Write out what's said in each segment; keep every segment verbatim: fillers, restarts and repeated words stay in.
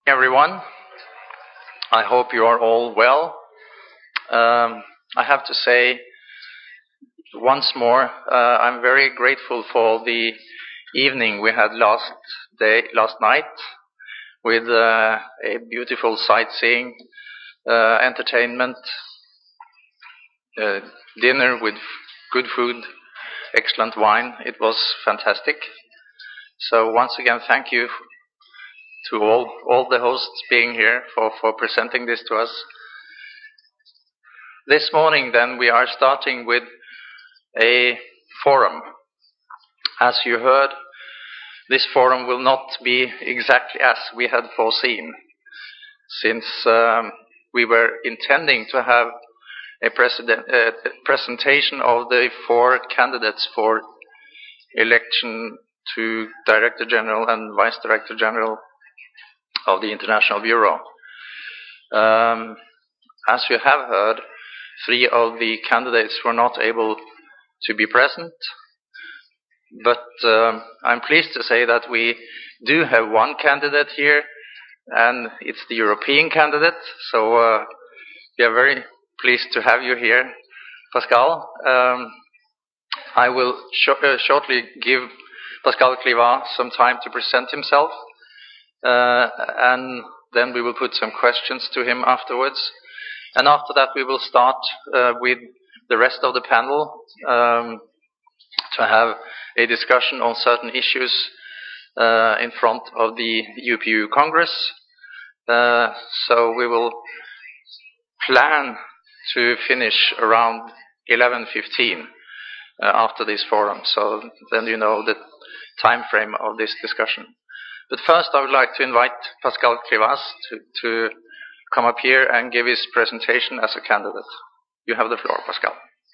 Everyone, I hope you are all well. Um, I have to say once more, uh, I'm very grateful for the evening we had last day, last night, with uh, a beautiful sightseeing, uh, entertainment, uh, dinner with good food, excellent wine. It was fantastic. So once again, thank you to all all the hosts being here for, for presenting this to us. This morning, then, we are starting with a forum. As you heard, this forum will not be exactly as we had foreseen, since um, we were intending to have a president, uh, presentation of the four candidates for election to Director General and Vice Director General of the International Bureau. Um, as you have heard, three of the candidates were not able to be present, but um, I'm pleased to say that we do have one candidate here, and it's the European candidate, so uh, we are very pleased to have you here, Pascal. Um, I will sh- uh, shortly give Pascal Clivat some time to present himself, uh, and then we will put some questions to him afterwards. And after that, we will start uh, with the rest of the panel um, to have a discussion on certain issues uh, in front of the U P U Congress. Uh, so we will plan to finish around eleven fifteen uh, after this forum. So then you know the time frame of this discussion. But first, I would like to invite Pascal Clivat to, to come up here and give his presentation as a candidate. You have the floor, Pascal.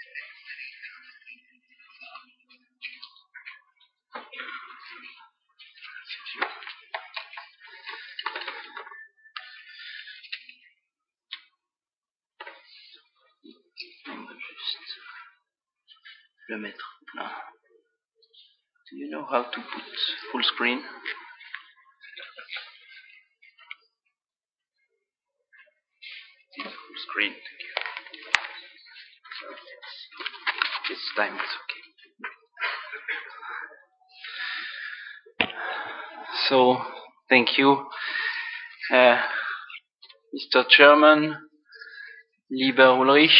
Le mettre là. Do you know how to put full screen? Full screen. This time it's okay. So, thank you, uh, Mister Chairman, lieber Ulrich,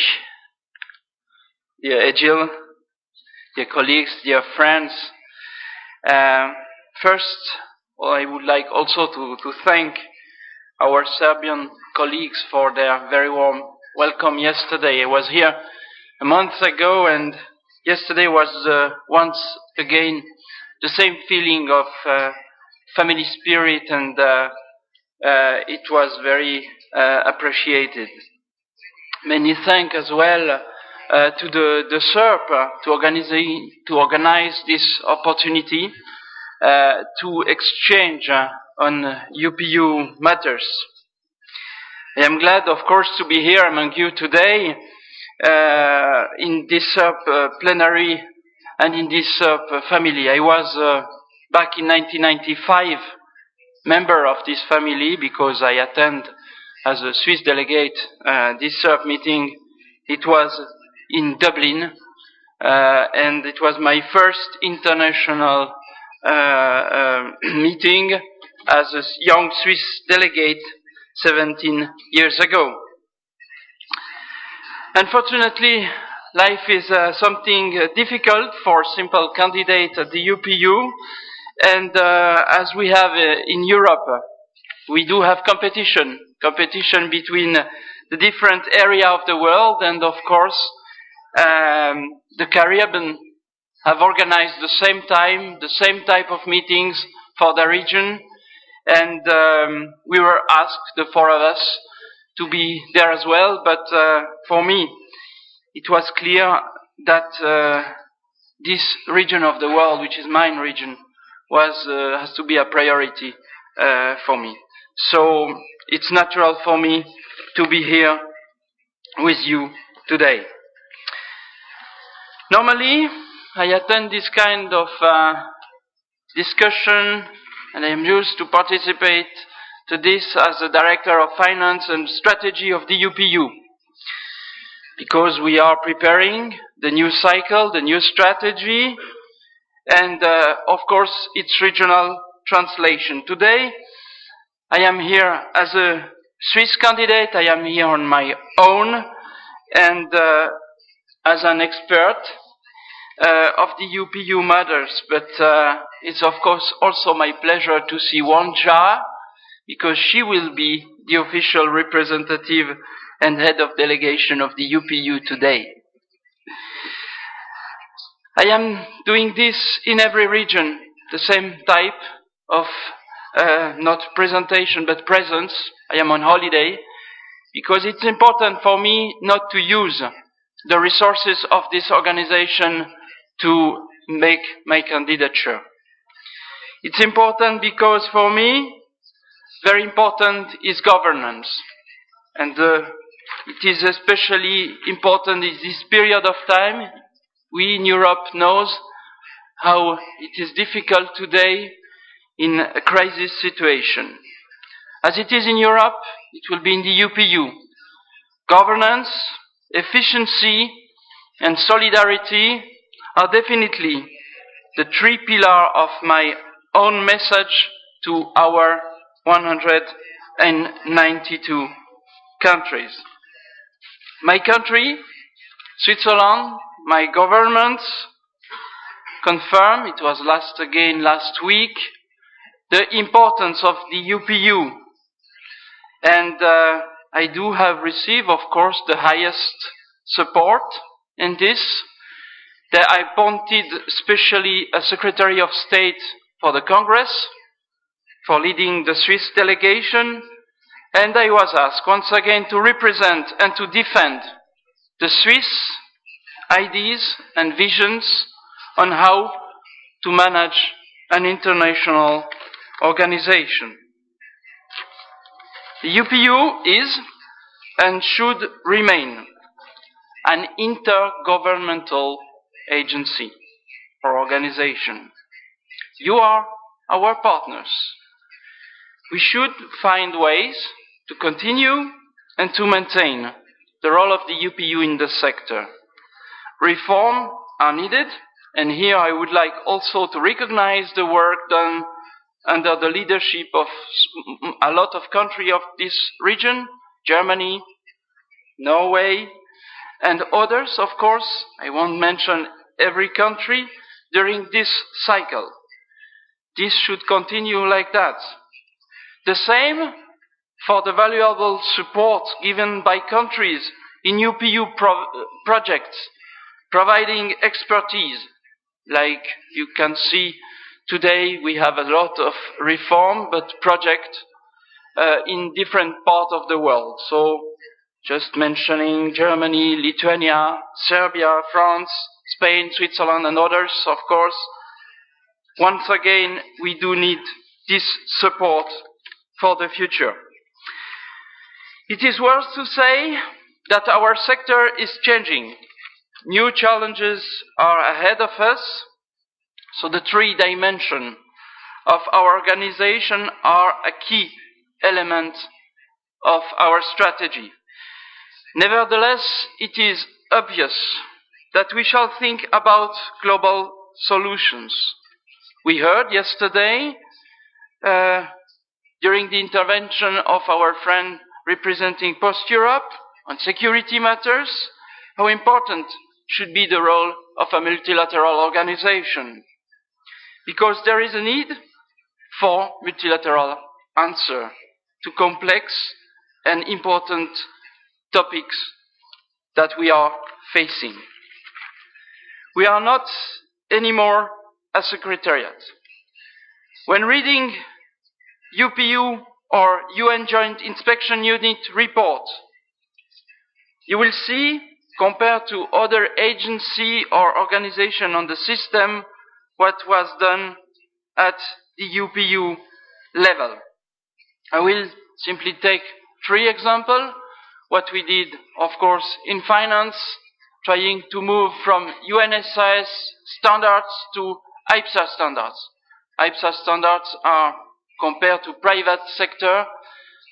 dear Egil, dear colleagues, dear friends. Uh, first, well, I would like also to, to thank our Serbian colleagues for their very warm welcome yesterday. I was here a month ago, and yesterday was uh, once again the same feeling of uh, family spirit, and uh, uh, it was very uh, appreciated. Many thanks as well uh, to the, the S E R P uh, to, organize, to organize this opportunity uh, to exchange uh, on U P U matters. I am glad, of course, to be here among you today uh, in this S E R P uh, plenary and in this S E R P family. I was uh, back in nineteen ninety-five member of this family because I attend as a Swiss delegate uh, this S E R P meeting. It was in Dublin, uh, and it was my first international uh, uh, meeting as a young Swiss delegate seventeen years ago. Unfortunately, life is uh, something uh, difficult for simple candidates at the U P U, and uh, as we have uh, in Europe, uh, we do have competition, competition between the different areas of the world, and of course, um, the Caribbean have organized the same time, the same type of meetings for the region, and um, we were asked, the four of us, to be there as well, but uh, for me, it was clear that uh, this region of the world, which is my region, was uh, has to be a priority uh, for me. So it's natural for me to be here with you today. Normally, I attend this kind of uh, discussion, and I am used to participate to this as the Director of Finance and Strategy of the U P U, because we are preparing the new cycle, the new strategy, and uh, of course its regional translation. Today I am here as a Swiss candidate, I am here on my own, and uh, as an expert uh, of the U P U matters, but uh, it's of course also my pleasure to see Wanja, because she will be the official representative and head of delegation of the U P U today. I am doing this in every region, the same type of, uh, not presentation, but presence. I am on holiday, because it's important for me not to use the resources of this organization to make my candidature. It's important because for me, very important is governance. And uh, it is especially important in this period of time. We in Europe knows how it is difficult today in a crisis situation. As it is in Europe, it will be in the U P U. Governance, efficiency, and solidarity are definitely the three pillars of my own message to our one hundred ninety-two countries. My country, Switzerland, my government confirm, it was last again last week, the importance of the U P U. And uh, I do have received, of course, the highest support in this. That I appointed especially a Secretary of State for the Congress, for leading the Swiss delegation, and I was asked once again to represent and to defend the Swiss ideas and visions on how to manage an international organization. The U P U is and should remain an intergovernmental agency or organization. You are our partners. We should find ways to continue and to maintain the role of the U P U in the sector. Reform are needed, and here I would like also to recognize the work done under the leadership of a lot of countries of this region, Germany, Norway, and others, of course. I won't mention every country during this cycle. This should continue like that. The same for the valuable support given by countries in U P U pro projects, providing expertise. Like you can see today, we have a lot of reform, but projects uh, in different parts of the world. So, just mentioning Germany, Lithuania, Serbia, France, Spain, Switzerland, and others, of course. Once again, we do need this support for the future. It is worth to say that our sector is changing. New challenges are ahead of us, so the three dimensions of our organization are a key element of our strategy. Nevertheless, it is obvious that we shall think about global solutions. We heard yesterday, uh, during the intervention of our friend representing Post-Europe on security matters, how important should be the role of a multilateral organization. Because there is a need for multilateral answer to complex and important topics that we are facing. We are not anymore a secretariat. When reading U P U or U N Joint Inspection Unit report, you will see, compared to other agency or organization on the system, what was done at the U P U level. I will simply take three examples. What we did, of course, in finance, trying to move from U N S I S standards to I P S A standards. I P S A standards are, compared to private sector,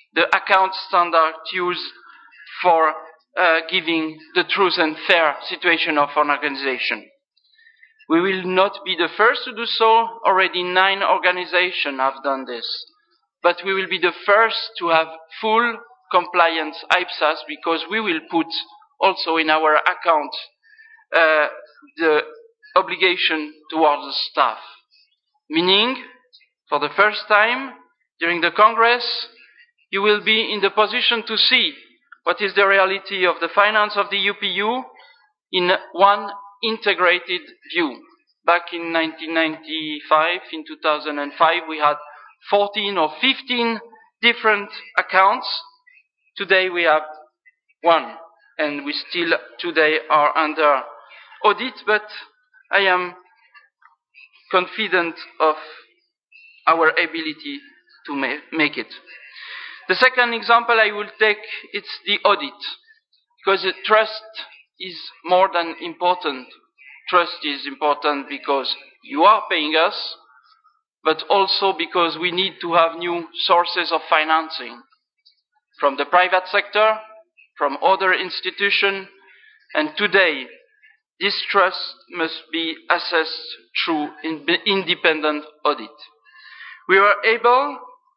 the account standard used for uh, giving the truth and fair situation of an organization. We will not be the first to do so. Already nine organizations have done this. But we will be the first to have full compliance I P S A S, because we will put also in our account uh, the obligation towards the staff. Meaning, for the first time during the Congress, you will be in the position to see what is the reality of the finance of the U P U in one integrated view. Back in nineteen ninety-five, in two thousand five, we had fourteen or fifteen different accounts. Today we have one, and we still today are under audit, but I am confident of our ability to ma- make it. The second example I will take, it's the audit, because the trust is more than important. Trust is important because you are paying us, but also because we need to have new sources of financing from the private sector, from other institutions, and today this trust must be assessed through independent audit. We were able,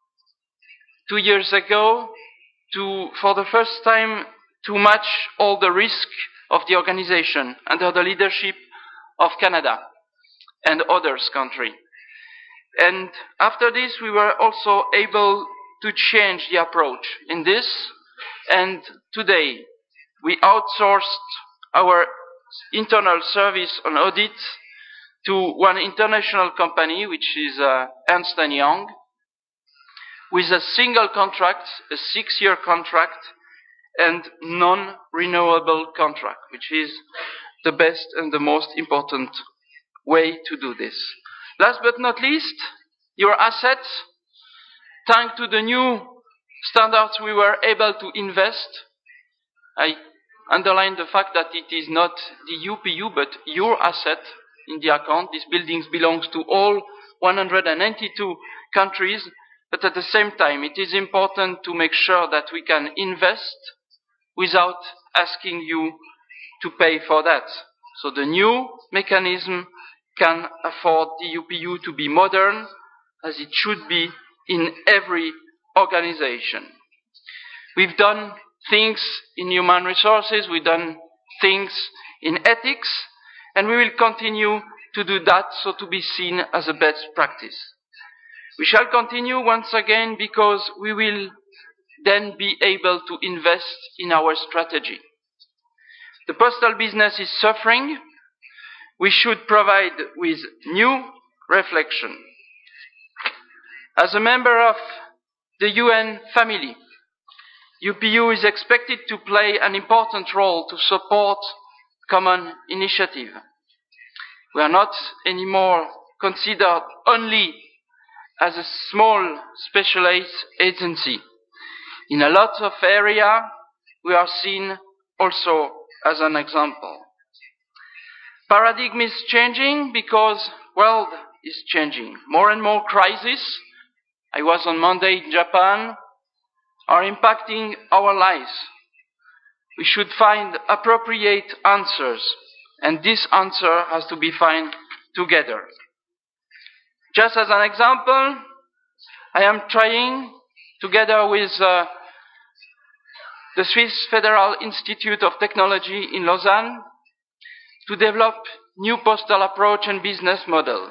two years ago, to, for the first time, to match all the risk of the organization under the leadership of Canada and others countries. And after this, we were also able to change the approach in this. And today, we outsourced our internal service on audit to one international company, which is uh, Ernst and Young, with a single contract, a six-year contract, and non-renewable contract, which is the best and the most important way to do this. Last but not least, your assets. Thanks to the new standards, we were able to invest. I underline the fact that it is not the U P U, but your asset in the account. These buildings belongs to all one hundred ninety-two countries, but at the same time, it is important to make sure that we can invest without asking you to pay for that. So the new mechanism can afford the U P U to be modern, as it should be in every organization. We've done things in human resources, we've done things in ethics, and we will continue to do that, so to be seen as a best practice. We shall continue once again because we will then be able to invest in our strategy. The postal business is suffering. We should provide with new reflection. As a member of the U N family, U P U is expected to play an important role to support common initiative. We are not anymore considered only as a small specialized agency. In a lot of areas, we are seen also as an example. Paradigm is changing because world is changing. More and more crises, I was on Monday in Japan, are impacting our lives. We should find appropriate answers, and this answer has to be found together. Just as an example, I am trying, together with uh, the Swiss Federal Institute of Technology in Lausanne, to develop new postal approach and business model.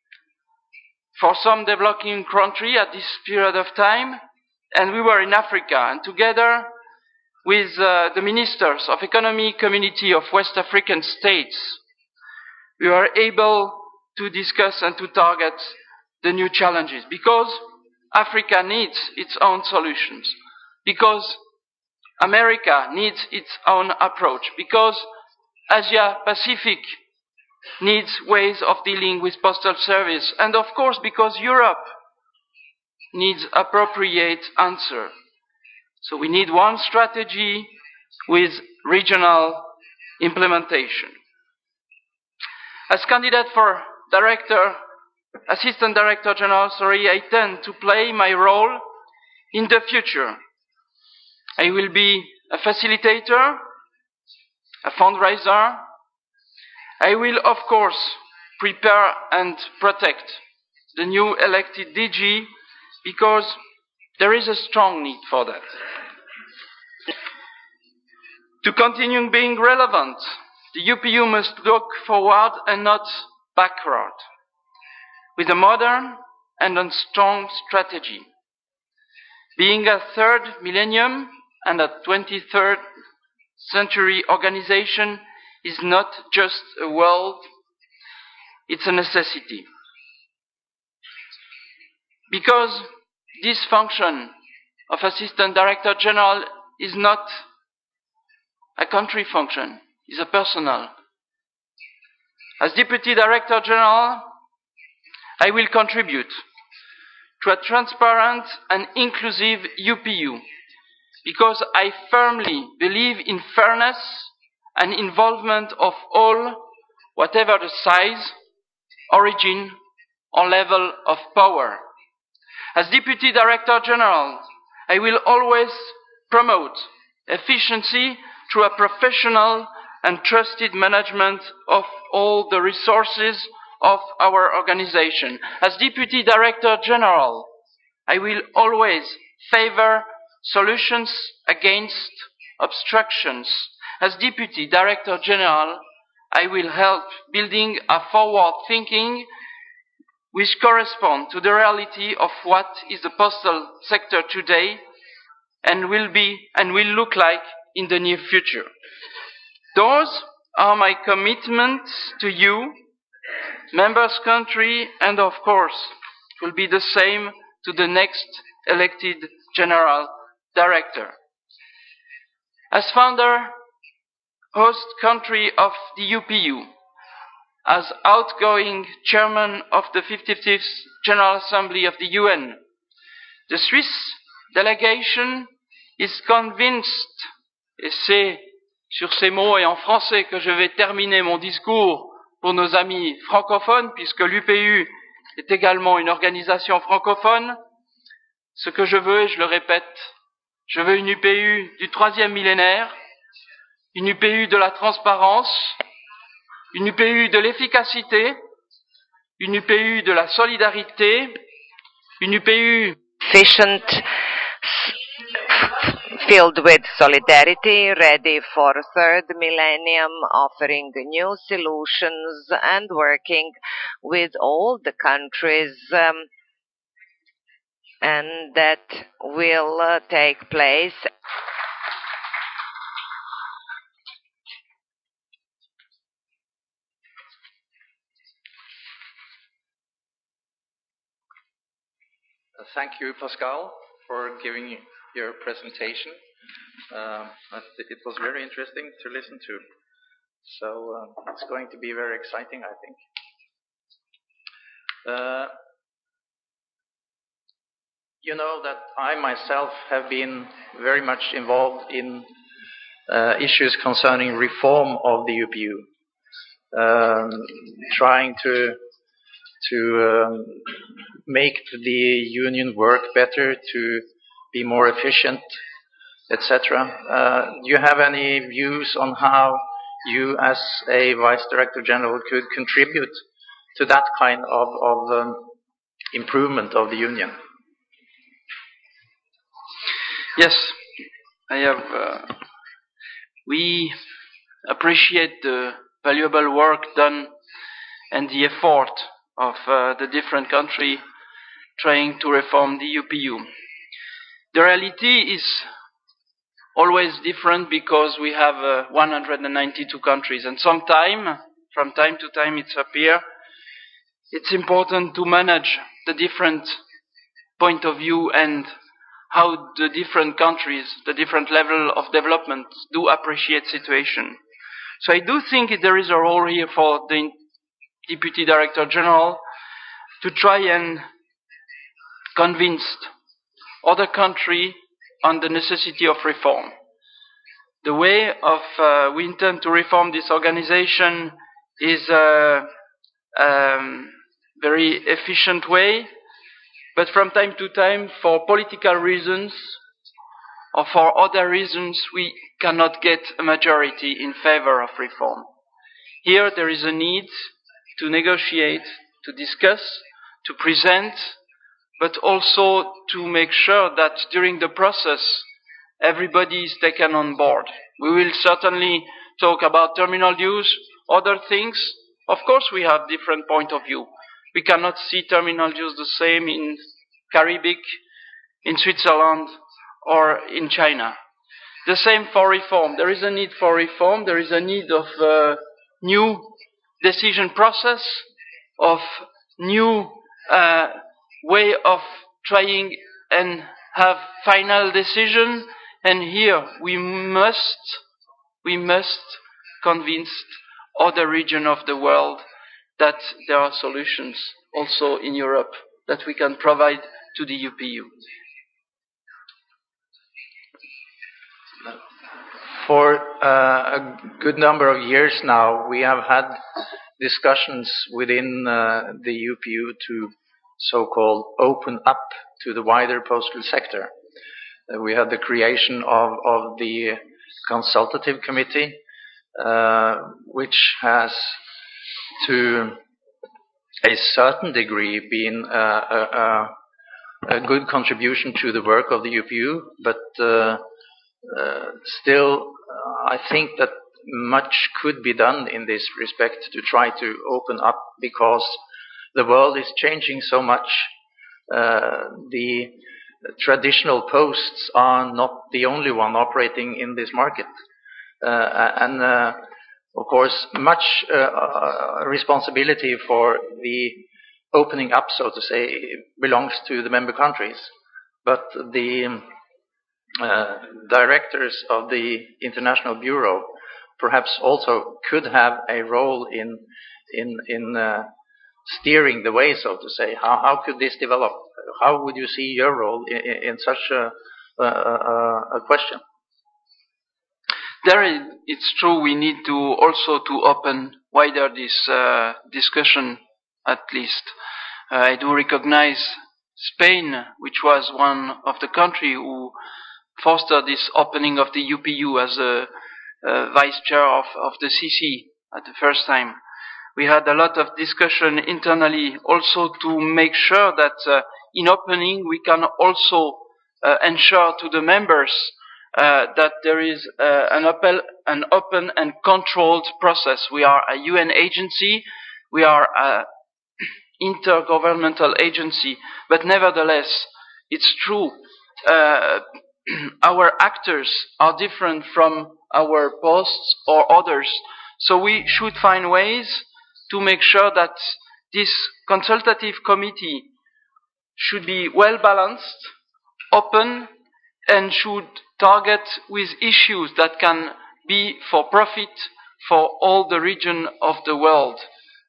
For some developing country at this period of time, and we were in Africa, and together with uh, the ministers of economy community of West African states, we were able to discuss and to target the new challenges, because Africa needs its own solutions, because America needs its own approach, because Asia Pacific needs ways of dealing with postal service, and of course because Europe needs appropriate answer. So we need one strategy with regional implementation. As candidate for director, assistant director general, sorry, I tend to play my role in the future I will be a facilitator, a fundraiser. I will, of course, prepare and protect the new elected D G because there is a strong need for that. To continue being relevant, the U P U must look forward and not backward, with a modern and a strong strategy. Being a third millennium and a twenty-third century organization is not just a world, it's a necessity. Because this function of Assistant Director General is not a country function, it's a personal. As Deputy Director General, I will contribute to a transparent and inclusive U P U because I firmly believe in fairness and involvement of all, whatever the size, origin, or level of power. As Deputy Director General, I will always promote efficiency through a professional and trusted management of all the resources of our organization. As Deputy Director General, I will always favor solutions against obstructions. As Deputy Director General, I will help building a forward thinking which correspond to the reality of what is the postal sector today and will be and will look like in the near future. Those are my commitments to you, members' country, and of course, it will be the same to the next elected General Director. As founder, host country of the U P U, as outgoing chairman of the fifty-fifth General Assembly of the U N, the Swiss delegation is convinced, et c'est sur ces mots et en français que je vais terminer mon discours pour nos amis francophones, puisque l'U P U est également une organisation francophone. Ce que je veux, et je le répète, je veux une U P U du troisième millénaire, une U P U de la transparence, une U P U de l'efficacité, une U P U de la solidarité, une U P U efficient, filled with solidarity, ready for a third millennium, offering new solutions and working with all the countries, um, and that will uh, take place. Thank you, Pascal, for giving your presentation. Uh, it was very interesting to listen to. So uh, it's going to be very exciting, I think. Uh, you know that I myself have been very much involved in uh, issues concerning reform of the U P U, um, trying to to um, make the union work better, to be more efficient, et cetera. Uh, do you have any views on how you, as a Vice Director General, could contribute to that kind of, of um, improvement of the union? Yes, I have. Uh, we appreciate the valuable work done and the effort of uh, the different countries trying to reform the U P U. The reality is always different because we have uh, one hundred ninety-two countries, and sometime, from time to time it's appear, it's important to manage the different point of view and how the different countries, the different level of development do appreciate situation. So I do think there is a role here for the Deputy Director General to try and convince other countries on the necessity of reform. The way of uh, we intend to reform this organization is a um, very efficient way, but from time to time, for political reasons or for other reasons we cannot get a majority in favor of reform. Here there is a need to negotiate, to discuss, to present, but also to make sure that during the process everybody is taken on board. We will certainly talk about terminal dues, other things. Of course we have different point of view. We cannot see terminal dues the same in Caribbean, in Switzerland, or in China. The same for reform. There is a need for reform. There is a need of uh, new decision process, of new uh, way of trying and have final decision. And here we must, we must convince other regions of the world that there are solutions also in Europe that we can provide to the U P U. For uh, a good number of years now, we have had discussions within uh, the U P U to so-called open up to the wider postal sector. Uh, we had the creation of, of the consultative committee, uh, which has to a certain degree been uh, a, a, a good contribution to the work of the U P U, but uh, uh, still uh, I think that much could be done in this respect to try to open up, because the world is changing so much. Uh, the traditional posts are not the only one operating in this market. Uh, and uh, of course, much uh, uh, responsibility for the opening up, so to say, belongs to the member countries. But the uh, directors of the International Bureau perhaps also could have a role in in in uh, steering the way, so to say. How how could this develop? How would you see your role in, in such a, a, a, a question? There is, it's true, we need to also to open wider this uh, discussion, at least. Uh, I do recognize Spain, which was one of the countries who fostered this opening of the U P U as a, a vice chair of, of the C C at the first time. We had a lot of discussion internally also to make sure that uh, in opening we can also uh, ensure to the members uh, that there is uh, an, open, an open and controlled process. We are a U N agency, we are an intergovernmental agency, but nevertheless, it's true, uh, our actors are different from our posts or others, so we should find ways to make sure that this consultative committee should be well balanced, open, and should target with issues that can be for profit for all the region of the world.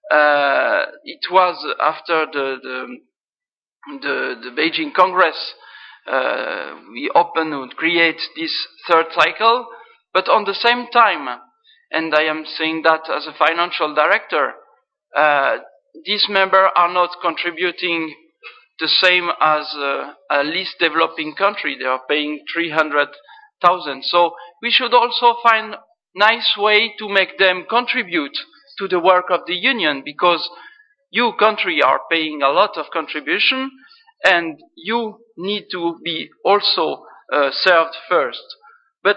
Uh, it was after the the, the, the Beijing Congress, uh, we open and create this third cycle, but on the same time, and I am saying that as a financial director, Uh, these members are not contributing the same as uh, a least developing country. They are paying three hundred thousand. So we should also find nice way to make them contribute to the work of the Union, because you country are paying a lot of contribution and you need to be also uh, served first. But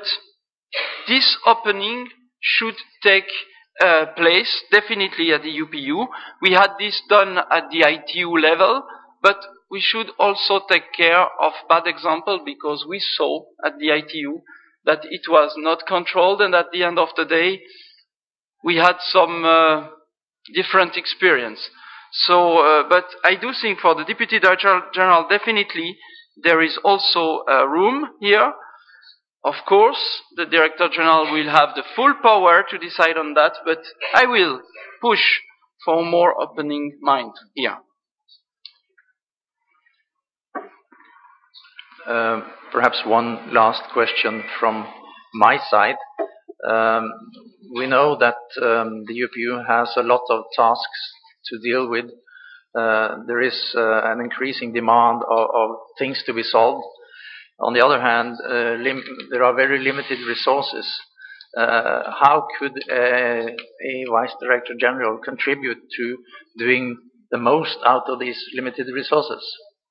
this opening should take Uh, place definitely at the U P U. We had this done at the I T U level, but we should also take care of bad example, because we saw at the I T U that it was not controlled, and at the end of the day we had some uh, different experience. So, uh, but I do think for the Deputy Director General definitely there is also uh, room here. Of course, the Director General will have the full power to decide on that, but I will push for more opening mind here. Uh, perhaps one last question from my side. Um, we know that um, the U P U has a lot of tasks to deal with. Uh, there is uh, an increasing demand of, of things to be solved. on the other hand, uh, lim there are very limited resources. Uh, how could uh, a Vice Director General contribute to doing the most out of these limited resources?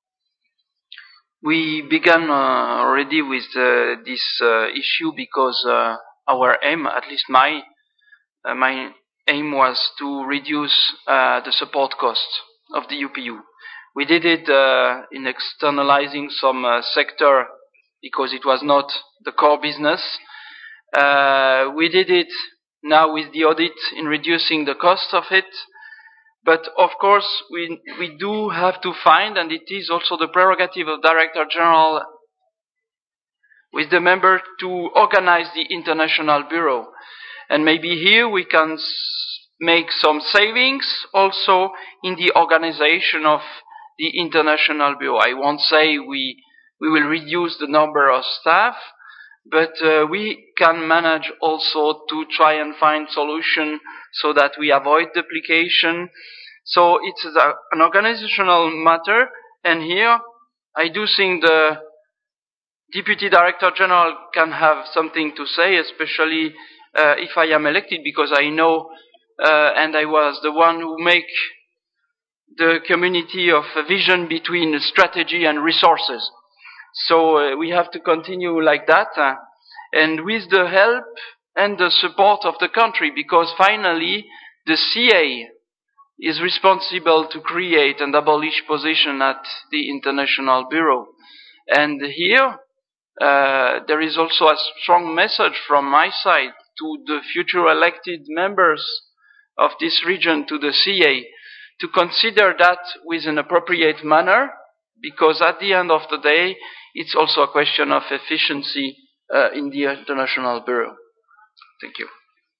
We began uh, already with uh, this uh, issue because uh, our aim, at least my uh, my aim, was to reduce uh, the support costs of the U P U. We did it uh, in externalizing some uh, sector because it was not the core business. Uh, we did it now with the audit in reducing the cost of it. But of course, we, we do have to find, and it is also the prerogative of Director General with the member to organize the International Bureau. And maybe here we can make some savings also in the organization of the International Bureau. I won't say we, we will reduce the number of staff, but uh, we can manage also to try and find solution so that we avoid duplication. So it's a, an organizational matter, and here I do think the Deputy Director General can have something to say, especially uh, if I am elected, because I know uh, and I was the one who make the community of vision between strategy and resources. So uh, we have to continue like that, uh, and with the help and the support of the country, because finally the C A is responsible to create and abolish position at the International Bureau. And here uh, there is also a strong message from my side to the future elected members of this region, to the C A, to consider that with an appropriate manner, because at the end of the day, it's also a question of efficiency uh, in the International Bureau. Thank you.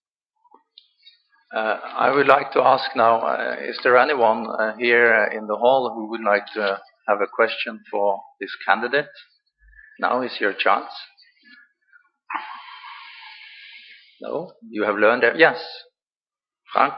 Uh, I would like to ask now, uh, is there anyone uh, here in the hall who would like to have a question for this candidate? Now is your chance. No? You have learned that? Yes. Frank?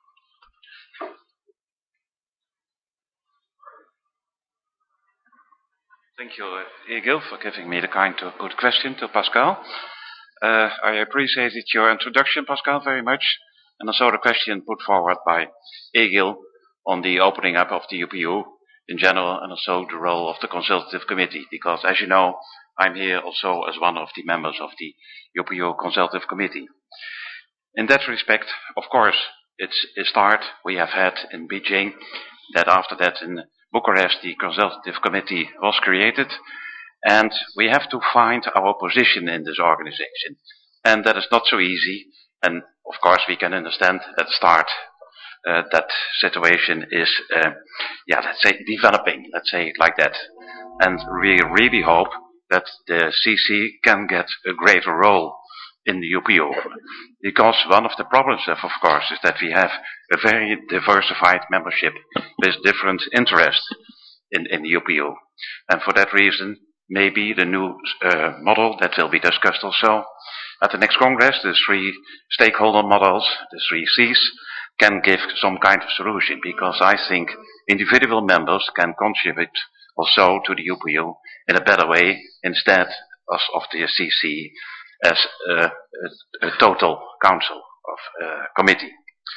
Thank you, uh, Egil, for giving me the kind of good question to Pascal. Uh, I appreciated your introduction, Pascal, very much. And also the question put forward by Egil on the opening up of the U P U in general, and also the role of the Consultative Committee. Because, as you know, I'm here also as one of the members of the U P U Consultative Committee. In that respect, of course, it's a start we have had in Beijing, that after that in Bucharest the Consultative Committee was created, and we have to find our position in this organization. And that is not so easy, and of course we can understand at the start uh, that situation is, uh, yeah, let's say developing, let's say it like that. And we really hope that the C C can get a greater role in the U P U. Because one of the problems, of course, is that we have a very diversified membership with different interests in, in the U P U. And for that reason, maybe the new uh, model that will be discussed also at the next Congress, the three stakeholder models, the three C's, can give some kind of solution. Because I think individual members can contribute also to the U P U in a better way instead of, of the C C as a, a, a total council of uh, committee.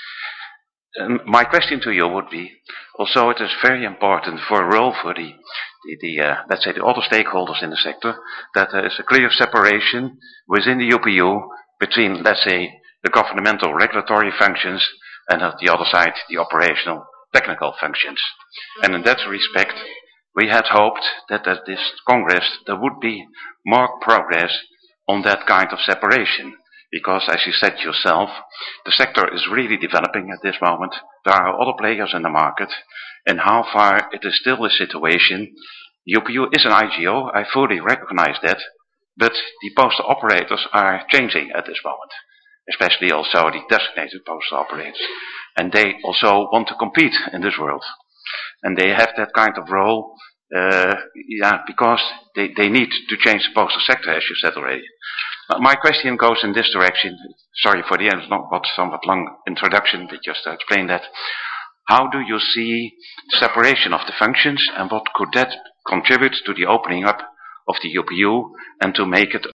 Um, my question to you would be, also it is very important for a role for the, the, the uh, let's say the other stakeholders in the sector, that there is a clear separation within the U P U between, let's say, the governmental regulatory functions and on the other side, the operational technical functions. And in that respect, we had hoped that at this Congress there would be more progress on that kind of separation. Because, as you said yourself, the sector is really developing at this moment. There are other players in the market. And how far it is still the situation. U P U is an I G O, I fully recognize that. But the postal operators are changing at this moment. Especially also the designated postal operators. And they also want to compete in this world. And they have that kind of role, uh, yeah, because they, they need to change the postal sector, as you said already. Uh, my question goes in this direction. Sorry for the not somewhat long introduction, but just to explain that. How do you see the separation of the functions, and what could that contribute to the opening up of the U P U and to make it